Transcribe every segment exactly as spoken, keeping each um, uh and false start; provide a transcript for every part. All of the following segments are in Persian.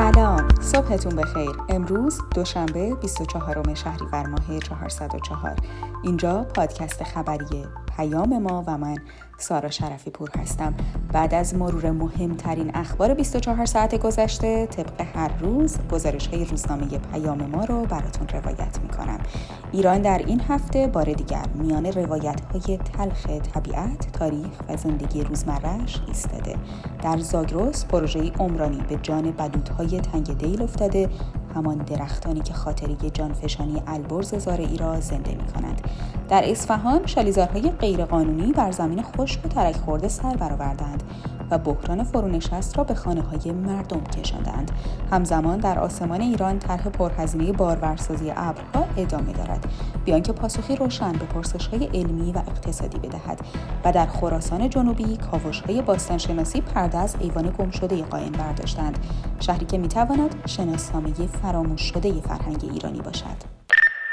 سلام، صبحتون بخیر. امروز دوشنبه بیست و چهارم شهریور ماه چهارصد و چهار. اینجا پادکست خبری پیام ما و من سارا شرفی پور هستم. بعد از مرور مهمترین اخبار بیست و چهار ساعت گذشته، طبق هر روز گزارش‌های روزنامه پیام ما رو براتون روایت می‌کنم. ایران در این هفته بار دیگر میان روایت‌های تلخ طبیعت، تاریخ و زندگی روزمره‌اش ایستاده. در زاگرس پروژه‌ای عمرانی به جان بلوط‌های تنگ دیل افتاده، همان درختانی که خاطره جانفشانی البرز زارعی را زنده می‌کنند. در اصفهان شالیزارهای غیرقانونی بر زمین خشک و ترک خورده سر برآوردند و بحران فرونشست را به خانه‌های مردم کشاندند. همزمان در آسمان ایران طرح پرهزینه بارورسازی ابرها ادامه دارد، بیان که پاسخی روشن به پرسش‌های علمی و اقتصادی بدهد. و در خراسان جنوبی کاوش‌های باستانشناسی پرده از ایوان گمشده قائم برداشتند، شهری که می‌تواند شناسنامه فراموش شده فرهنگ ایرانی باشد.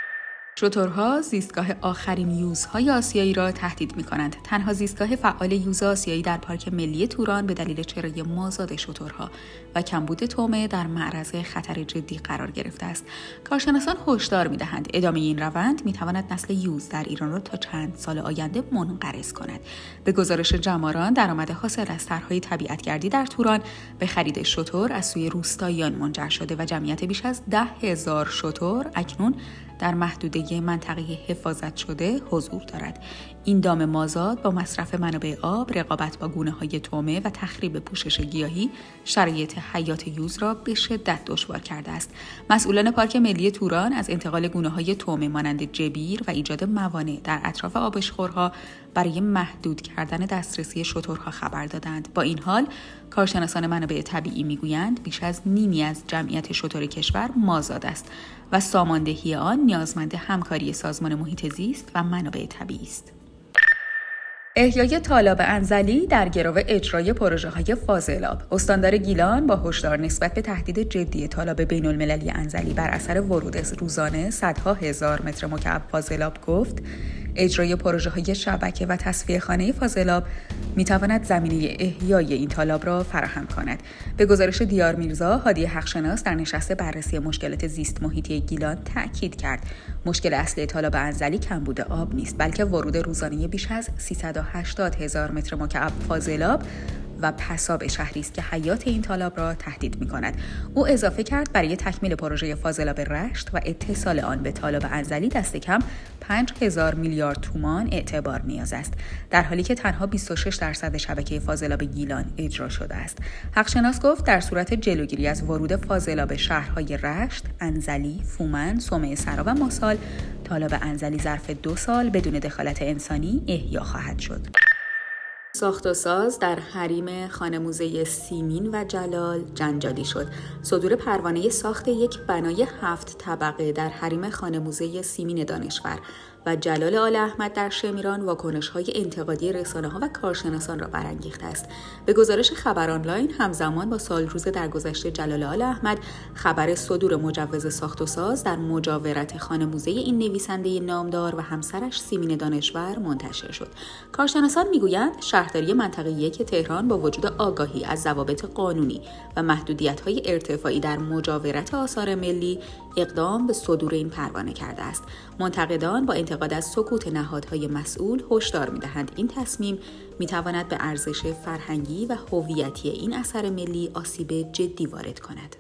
شترها زیستگاه آخرین یوزهای آسیایی را تهدید می‌کنند. تنها زیستگاه فعال یوز آسیایی در پارک ملی توران به دلیل چرای مازاد شترها و کمبود طعمه در معرض خطر جدی قرار گرفته است. کارشناسان هشدار می‌دهند ادامه این روند می‌تواند نسل یوز در ایران را تا چند سال آینده منقرض کند. به گزارش جماران، درآمد حاصل از طرح‌های طبیعت‌گردی در توران به خرید شتر از سوی روستاییان منجر شده و جمعیت بیش از ده هزار شتر اکنون در محدوده منطقه حفاظت شده حضور دارد. این دام مازاد با مصرف منابع آب، رقابت با گونه‌های طعمه و تخریب پوشش گیاهی شرایط حیات یوز را به شدت دشوار کرده است. مسئولان پارک ملی توران از انتقال گونه‌های طعمه مانند جبیر و ایجاد موانع در اطراف آبشخورها برای محدود کردن دسترسی شترها خبر دادند. با این حال کارشناسان منابع طبیعی میگویند بیش از نیمی از جمعیت شتر کشور مازاد است و ساماندهی آن نیازمند همکاری سازمان محیط زیست و منابع طبیعی است. احیای تالاب انزلی در گرو اجرای پروژه‌های فاضلاب. استاندار گیلان با هشدار نسبت به تهدید جدی تالاب بین‌المللی انزلی بر اثر ورود روزانه صدها هزار متر مکعب فاضلاب گفت اجرای پروژه‌های شبکه و تصفیه خانه فاضلاب می‌تواند زمینه احیای این تالاب را فراهم کند. به گزارش دیار میرزا، هادی حقشناس در نشست بررسی مشکلات زیست محیطی گیلان تأکید کرد مشکل اصلی تالاب انزلی کمبود آب نیست، بلکه ورود روزانه بیش از سیصد و هشتاد هزار متر مکعب فاضلاب و پساب شهری است که حیات این تالاب را تهدید می‌کند. او اضافه کرد برای تکمیل پروژه فاضلاب رشت و اتصال آن به تالاب انزلی دست کم پنج هزار میلیارد تومان اعتبار نیاز است، در حالی که تنها بیست و شش درصد شبکه فاضلاب گیلان اجرا شده است. حقشناس گفت در صورت جلوگیری از ورود فاضلاب شهرهای رشت، انزلی، فومن، صومعه سرا و ماسال، تالاب انزلی ظرف دو سال بدون دخالت انسانی احیا خواهد شد. ساخت و ساز در حریم خانه موزه سیمین و جلال جنجالی شد. صدور پروانه ساخت یک بنای هفت طبقه در حریم خانه موزه سیمین دانشور و جلال آل احمد در شمیران واکنش‌های انتقادی رسانه‌ها و کارشناسان را برانگیخته است. به گزارش خبر آنلاین، همزمان با سالروز درگذشت جلال آل احمد، خبر صدور مجوز ساخت و ساز در مجاورت خانه موزه این نویسنده نامدار و همسرش سیمین دانشور منتشر شد. کارشناسان میگویند شهرداری منطقه یک تهران با وجود آگاهی از ضوابط قانونی و محدودیت‌های ارتفاعی در مجاورت آثار ملی اقدام به صدور این پروانه کرده است. منتقدان با انتقاد از سکوت نهادهای مسئول هشدار می‌دهند این تصمیم می‌تواند به ارزش فرهنگی و هویتی این اثر ملی آسیب جدی وارد کند.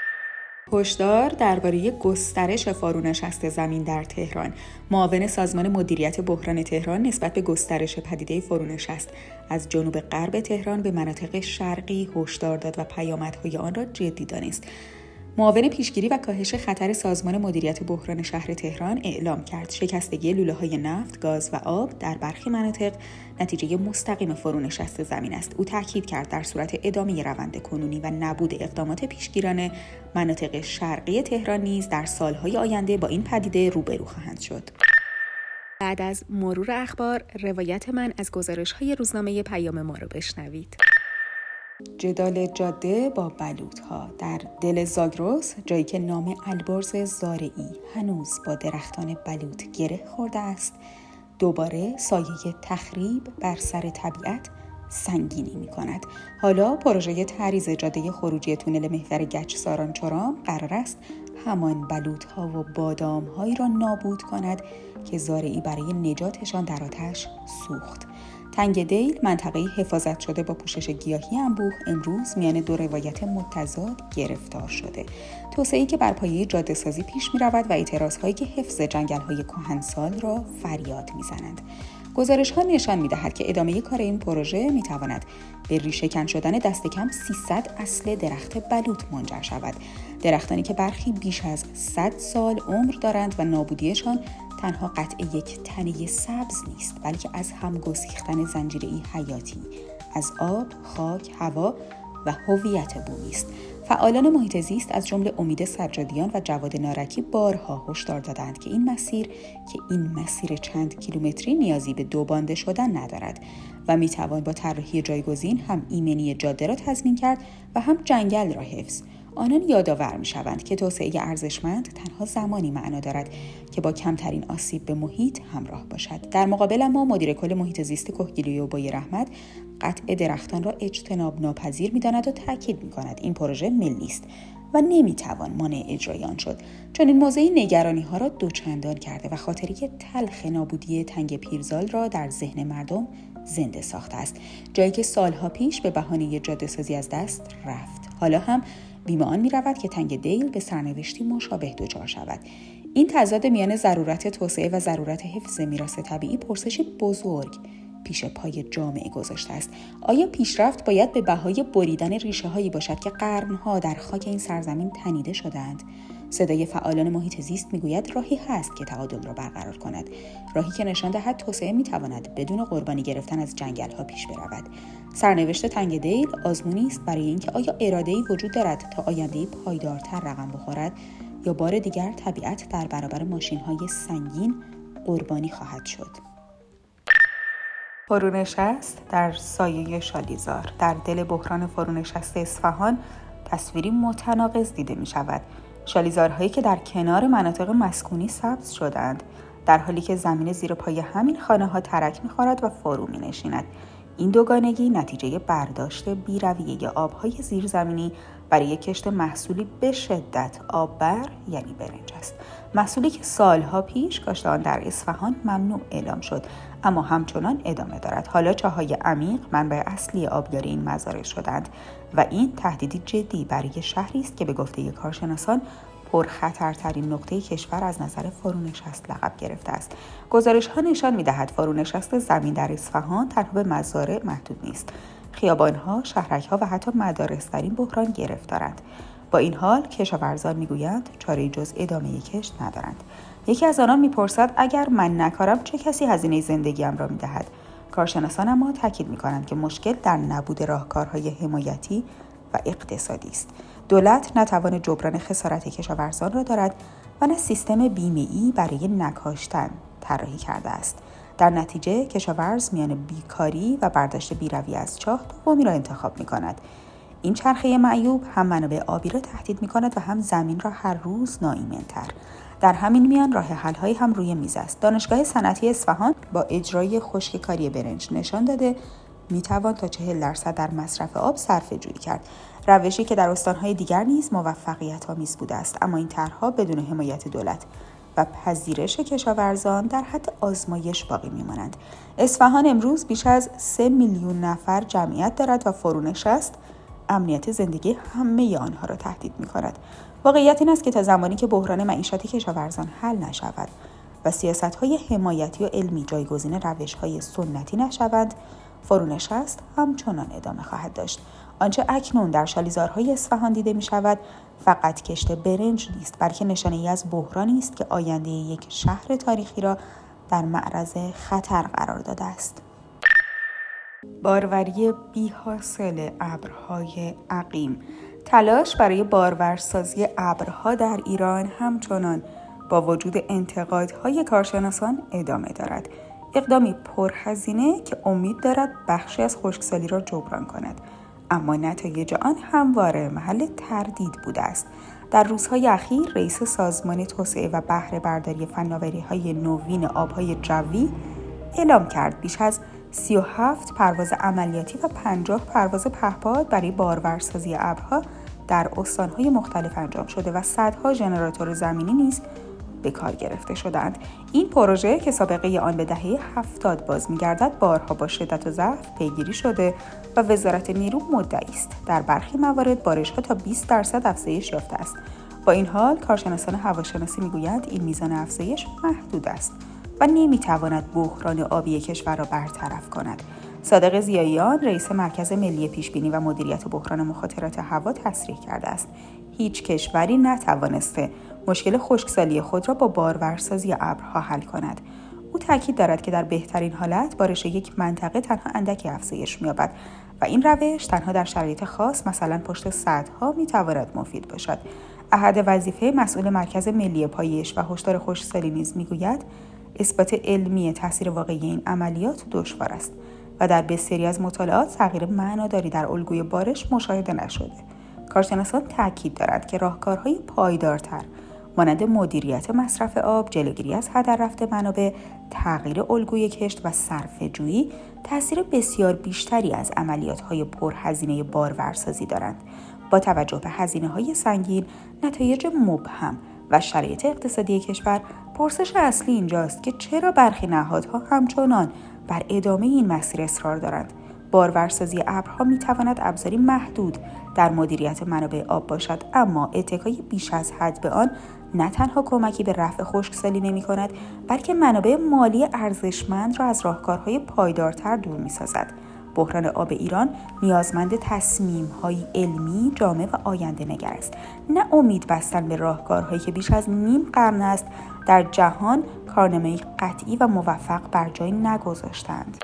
هشدار درباره گسترش فرونشست زمین در تهران. معاون سازمان مدیریت بحران تهران نسبت به گسترش پدیده فرونشست از جنوب غرب تهران به مناطق شرقی هشدار داد و پیامدهای آن را جدی دانست. معاون پیشگیری و کاهش خطر سازمان مدیریت بحران شهر تهران اعلام کرد شکستگی لوله‌های نفت، گاز و آب در برخی مناطق نتیجه مستقیم فرونشست زمین است. او تاکید کرد در صورت ادامه روند کنونی و نبود اقدامات پیشگیرانه، مناطق شرقی تهران نیز در سالهای آینده با این پدیده روبرو خواهند شد. بعد از مرور اخبار، روایت من از گزارش‌های روزنامه پیام ما رو بشنوید. جدال جاده با بلوط‌ها در دل زاگرس، جایی که نام البرز زارعی هنوز با درختان بلوط گره خورده است، دوباره سایه تخریب بر سر طبیعت سنگینی می کند. حالا پروژه تعریض جاده خروجی تونل محور گچ سارانچورام قرار است همان بلوط‌ها و بادام‌هایی را نابود کند که زارعی برای نجاتشان در آتش سوخت. تنگ دیل، منطقه حفاظت شده با پوشش گیاهی انبوه، امروز میان دو روایت متضاد گرفتار شده. توسعه‌ای که بر پایه جاده‌سازی پیش می‌رود و اعتراض‌هایی که حفظ جنگل‌های کهنسال را فریاد می‌زنند. گزارش‌ها نشان می‌دهد که ادامه کار این پروژه می‌تواند به ریشه‌کن شدن دست کم سیصد اصل درخت بلوط منجر شود. درختانی که برخی بیش از صد سال عمر دارند و نابودیشان تنها قطع یک تنه سبز نیست، بلکه از هم گسیختن زنجیره‌ای حیاتی از آب، خاک، هوا و هویت بومی است. فعالان محیط زیست از جمله امید سجادیان و جواد نارکی بارها هشدار دادند که این مسیر که این مسیر چند کیلومتری نیازی به دو بانده شدن ندارد و میتوان با طراحی جایگزین هم ایمنی جاده را تضمین کرد و هم جنگل را حفظ. آنان یادآور می‌شوند که توسعه ارزشمند تنها زمانی معنا دارد که با کمترین آسیب به محیط همراه باشد. در مقابل ما مدیر کل محیط زیست کهگیلوی اوبای رحمت قطع درختان را اجتناب ناپذیر می‌داند و تاکید می‌کند این پروژه ملی است و نمی‌توان مانع اجرای آن شد، چون این موضوع نگرانی‌ها را دوچندان کرده و خاطره تلخ نابودی تنگ پیرزال را در ذهن مردم زنده ساخته است. جایی که سالها پیش به بهانه جاده‌سازی از دست رفت، حالا هم بیم آن می رود که تنگ دیل به سرنوشتی مشابه دچار شود. این تضاد میان ضرورت توسعه و ضرورت حفظ میراث طبیعی پرسشی بزرگ پیش پای جامعه گذاشته است. آیا پیشرفت باید به بهای بریدن ریشه هایی باشد که قرنها در خاک این سرزمین تنیده شدند؟ صدای فعالان محیط زیست میگوید راهی هست که تعادل را برقرار کند، راهی که نشان دهد توسعه میتواند بدون قربانی گرفتن از جنگل ها پیش برود. سرنوشت تنگ دیل آزمونی است برای اینکه آیا اراده‌ای وجود دارد تا آینده‌ای پایدارتر رقم بخورد یا بار دیگر طبیعت در برابر ماشین‌های سنگین قربانی خواهد شد. فرونشست در سایه شالیزار. در دل بحران فرونشست اصفهان تصویری متناقض دیده می شود. شالیزارهایی که در کنار مناطق مسکونی سبز شدند، در حالی که زمین زیر پای همین خانه ها ترک می خورد و فرو می نشیند. این دوگانگی نتیجه برداشت بی‌رویه آبهای زیرزمینی برای کشت محصولی به شدت آببر یعنی برنج است. محصولی که سالها پیش کاشت آن در اصفهان ممنوع اعلام شد، اما همچنان ادامه دارد. حالا چاهای عمیق منبع اصلی آبیاری این مزارع شدند و این تهدیدی جدی برای شهری است که به گفته کارشناسان پرخطرترین نقطه کشور از نظر فرونشست لقب گرفته است. گزارش‌ها نشان می‌دهد فرونشست زمین در اصفهان تنها به مزارع محدود نیست. خیابان‌ها، شهرک‌ها و حتی مدارس در این بحران گرفتارند. با این حال کشاورزان می‌گویند چاره‌ای جز ادامه کشت ندارند. یکی از آنان می‌پرسد اگر من نکارم چه کسی هزینه زندگیم را می‌دهد؟ کارشناسان اما تاکید می‌کنند که مشکل در نبود راهکارهای حمایتی و اقتصادی است. دولت نه توان جبران خسارت کشاورزان را دارد و نه سیستم بیمه‌ای برای نکاشتن طراحی کرده است. در نتیجه کشاورز میان بیکاری و برداشت بی‌رویه از چاه دومی را انتخاب می‌کند. این چرخه معیوب هم منابع آبی را تهدید می‌کند و هم زمین را هر روز ناایمن‌تر. در همین میان راه حل‌هایی هم روی میز است. دانشگاه صنعتی اصفهان با اجرای خشککاری برنج نشان داده میتوان تا چهل درصد در مصرف آب صرفه‌جویی کرد، روشی که در استانهای دیگر نیز موفقیت‌آمیز بوده است، اما این طرح‌ها بدون حمایت دولت و پذیرش کشاورزان در حد آزمایش باقی میمانند. اصفهان امروز بیش از سه میلیون نفر جمعیت دارد و فرونشست امنیت زندگی همه آنها را تهدید می‌کند. واقعیت این است که تا زمانی که بحران معیشت کشاورزان حل نشود و سیاست‌های حمایتی و علمی جایگزین روش‌های سنتی نشوند، فرونشست همچنان ادامه خواهد داشت. آنچه اکنون در شالیزارهای اصفهان دیده می شود فقط کشت برنج نیست، بلکه نشانه‌ای از بحرانی است که آینده یک شهر تاریخی را در معرض خطر قرار داده است. باروری بی‌حاصل ابرهای عقیم. تلاش برای بارورسازی ابرها در ایران همچنان با وجود انتقادهای کارشناسان ادامه دارد. اقدامی پرهزینه که امید دارد بخشی از خشکسالی را جبران کند، اما نتایج آن همواره محل تردید بوده است. در روزهای اخیر رئیس سازمان توسعه و بهره برداری فناوری‌های نوین آبهای جوی اعلام کرد بیش از سی و هفت پرواز عملیاتی و پنجاه پرواز پهپاد برای بارورسازی ابرها در استان‌های مختلف انجام شده و صدها ژنراتور زمینی نیز به کار گرفته شدند. این پروژه که سابقه آن به دهه هفتاد باز می‌گردد بارها با شدت و ضعف پیگیری شده و وزارت نیرو مدعی است در برخی موارد بارش‌ها تا بیست درصد افزایش یافته است. با این حال کارشناسان هواشناسی می‌گویند این میزان افزایش محدود است و نمی‌تواند بحران آبی کشور را برطرف کند. صادق ضیاییان رئیس مرکز ملی پیشبینی و مدیریت بحران مخاطرات هوا تصریح کرده است هیچ کشوری نتوانسته مشکل خشکسالی خود را با بارورسازی ابرها حل کند. او تاکید دارد که در بهترین حالت بارش یک منطقه تنها اندکی افزایش می‌یابد و این روش تنها در شرایط خاص مثلا پشت سدها می‌تواند مفید باشد. احد وظیفه مسئول مرکز ملی پایش و هشدار خشکسالی نیز می‌گوید اثبات علمی تاثیر واقعی این عملیات دشوار است و در بسیاری از مطالعات تغییر معناداری در الگوی بارش مشاهده نشده. کارشناسان تاکید دارند که راهکارهای پایدارتر مانند مدیریت مصرف آب، جلوگیری از هدر رفت منابع، تغییر الگوی کشت و صرفه‌جویی تاثیر بسیار بیشتری از عملیات‌های پرهزینه بارورسازی دارند. با توجه به هزینه‌های سنگین، نتایج مبهم و شرایط اقتصادی کشور، پرسش اصلی اینجاست که چرا برخی نهادها همچنان بر ادامه این مسیر اصرار دارند. بارورسازی ابرها می‌تواند ابزاری محدود در مدیریت منابع آب باشد، اما اتکای بیش از حد به آن نه تنها کمکی به رفع خشکسالی نمی‌کند، بلکه منابع مالی ارزشمند را از راهکارهای پایدارتر دور می‌سازد. بحران آب ایران نیازمند تصمیم‌های علمی، جامع و آینده‌نگر است، نه امید بستن به راهکارهایی که بیش از نیم قرن است در جهان کارنامه‌ای قطعی و موفق بر جای نگذاشتند.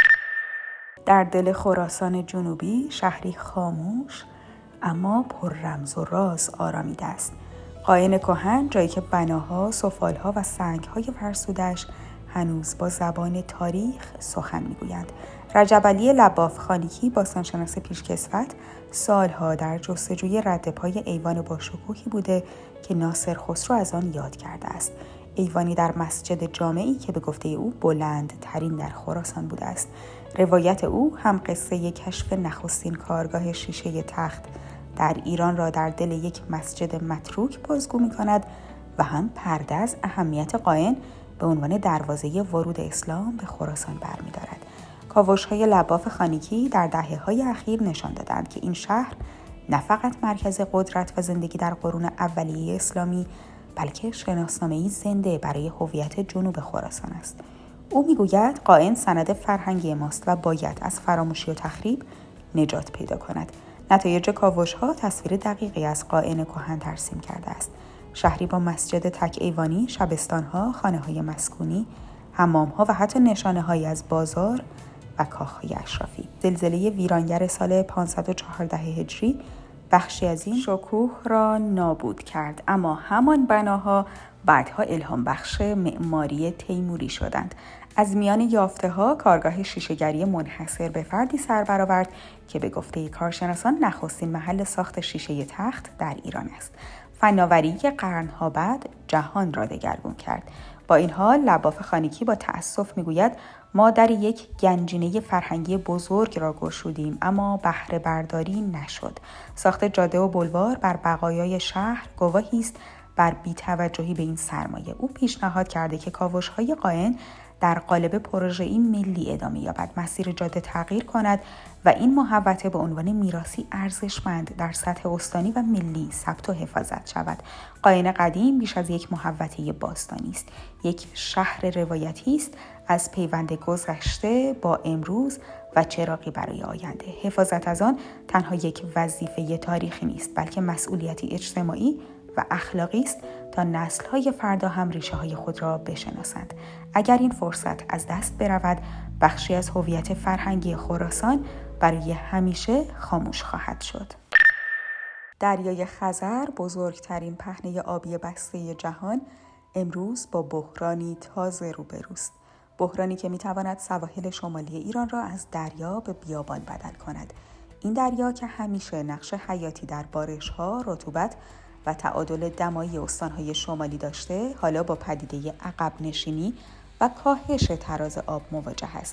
در دل خراسان جنوبی شهری خاموش اما پر رمز و راز آرامیده است. قاین کهن، جایی که بناها، سفالها و سنگ‌های فرسودش هنوز با زبان تاریخ سخن می‌گویند. رجب علی لباف خانیکی، باستانشناس پیشکسوت، سالها در جستجوی ردپای ایوان باشکوهی بوده که ناصر خسرو از آن یاد کرده است. ایوانی در مسجد جامعی که به گفته او بلند ترین در خراسان بوده است. روایت او هم قصه کشف نخستین کارگاه شیشه تخت در ایران را در دل یک مسجد متروک بازگو می کند و هم پرده از اهمیت قاین به عنوان دروازه ورود اسلام به خراسان برمی دارد. کاوش‌های لباف خانیکی در دهه‌های اخیر نشان دادند که این شهر نه فقط مرکز قدرت و زندگی در قرون اولیه اسلامی، بلکه شناسنامه‌ای زنده برای هویت جنوب خراسان است. او میگوید قاین سند فرهنگی ماست و باید از فراموشی و تخریب نجات پیدا کند. نتایج کاوش‌ها تصویر دقیقی از قاین کهن ترسیم کرده است. شهری با مسجد تک ایوانی، شبستان‌ها، خانه‌های مسکونی، حمام‌ها و حتی نشانه‌هایی از بازار و کاخ‌های اشرافی. زلزله ویرانگر سال پانصد و چهارده هجری بخشی از این شکوه را نابود کرد، اما همان بناها بعدها الهام بخش معماری تیموری شدند. از میان یافته‌ها کارگاه شیشه‌گری منحصر به فردی سر برآورد که به گفته کارشناسان نخستین محل ساخت شیشه تخت در ایران است. فناوری که قرن‌ها بعد جهان را دگرگون کرد. با این حال لباف خانیکی با تأسف میگوید ما در یک گنجینه فرهنگی بزرگ را گشودیم اما بهره برداری نشد. ساخت جاده و بلوار بر بقایای شهر گواهی است بر بی‌توجهی به این سرمایه. او پیشنهاد کرده که کاوش‌های قاین در قالب پروژه‌ای ملی ادامه یابد، مسیر جاده تغییر کند و این محوطه به عنوان میراثی ارزشمند در سطح استانی و ملی ثبت و حفاظت شود. قاین قدیم بیش از یک محوطه باستانی است، یک شهر روایتی است از پیوند گذشته با امروز و چراغی برای آینده. حفاظت از آن تنها یک وظیفه تاریخی نیست، بلکه مسئولیتی اجتماعی و اخلاقی است تا نسل‌های فردا هم ریشه‌های خود را بشناسند. اگر این فرصت از دست برود، بخشی از هویت فرهنگی خراسان برای همیشه خاموش خواهد شد. دریای خزر، بزرگترین پهنه آبی بسته جهان، امروز با بحرانی تازه روبروست. بحرانی که می‌تواند سواحل شمالی ایران را از دریا به بیابان بدل کند. این دریا که همیشه نقش حیاتی در بارش‌ها، رطوبت و تعادل دمایی استان‌های شمالی داشته، حالا با پدیده عقب نشینی و کاهش تراز آب مواجه است.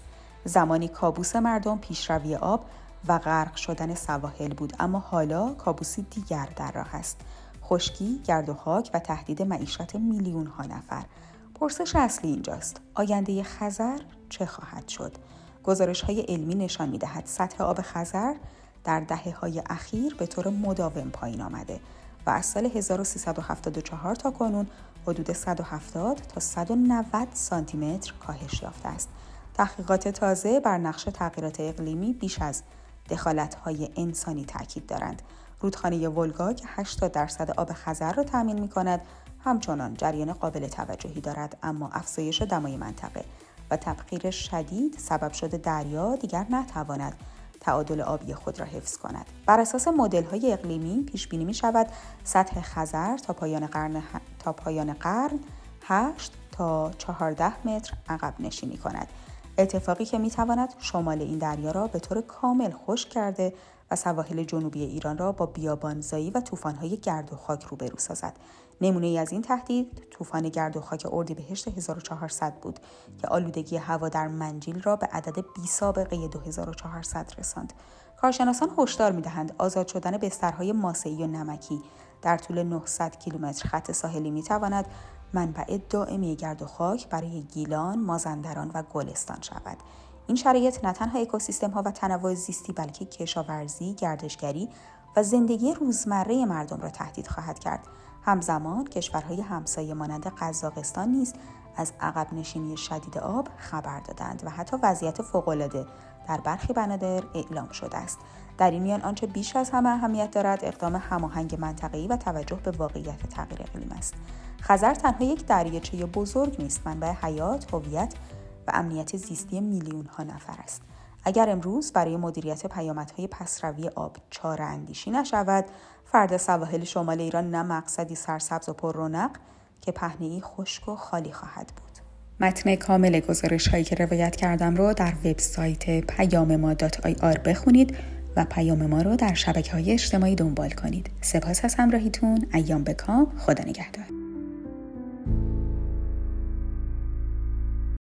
زمانی کابوس مردم پیشروی آب و غرق شدن سواحل بود، اما حالا کابوسی دیگر در راه است: خشکی، گرد و خاک و تهدید معیشت میلیون ها نفر. پرسش اصلی اینجاست: آینده خزر چه خواهد شد؟ گزارش های علمی نشان می دهد سطح آب خزر در دهه های اخیر به طور مداوم پایین آمده و از سال هزار و سیصد و هفتاد و چهار تا کنون حدود صد و هفتاد تا صد و نود سانتی متر کاهش یافته است. تحقیقات تازه بر نقش تغییرات اقلیمی بیش از دخالت‌های انسانی تاکید دارند. رودخانه ولگا که هشتاد درصد آب خزر را تامین می‌کند، همچنان جریان قابل توجهی دارد، اما افزایش دمای منطقه و تبخیر شدید سبب شده دریا دیگر نتواند تعادل آبی خود را حفظ کند. بر اساس مدل‌های اقلیمی پیش بینی می‌شود سطح خزر تا پایان قرن ه... تا پایان قرن هشت تا چهارده متر عقب نشینی کند. اتفاقی که می‌تواند شمال این دریا را به طور کامل خشک کرده و سواحل جنوبی ایران را با بیابانزایی و طوفان‌های گرد و خاک روبرو سازد. نمونه‌ای از این تهدید طوفان گرد و خاک اردیبهشت هزار و چهارصد بود که آلودگی هوا در منجیل را به عدد بی سابقه دو هزار و چهارصد رساند. کارشناسان هشدار می‌دهند آزاد شدن بسترهای ماسه‌ای و نمکی در طول نهصد کیلومتر خط ساحلی می‌تواند منبع دائمی گرد و خاک برای گیلان، مازندران و گلستان شود. این شرایط نه تنها اکوسیستم‌ها و تنوع زیستی بلکه کشاورزی، گردشگری و زندگی روزمره مردم را تهدید خواهد کرد. همزمان کشورهای همسایه مانند قزاقستان نیز از عقب نشینی شدید آب خبر دادند و حتی وضعیت فوق‌العاده در برخی بنادر اعلام شده است. در این میان آنچه بیش از همه اهمیت دارد اقدام هماهنگ منطقه‌ای و توجه به واقعیت تغییر اقلیم است. خزر تنها یک دریاچه بزرگ نیست، منبع حیات، هویت و امنیت زیستی میلیون ها نفر است. اگر امروز برای مدیریت پیامدهای پسروی آب چاره اندیشی نشود، فردا سواحل شمال ایران نه مقصدی سرسبز و پر رونق که پهنه‌ای خشک و خالی خواهد بود. متن کامل گزارش هایی که روایت کردم رو در وبسایت پیام ما دات آی آر بخونید و پیام ما رو در شبکه‌های اجتماعی دنبال کنید. سپاس از همراهیتون. ایام بکام. خدا نگهدار.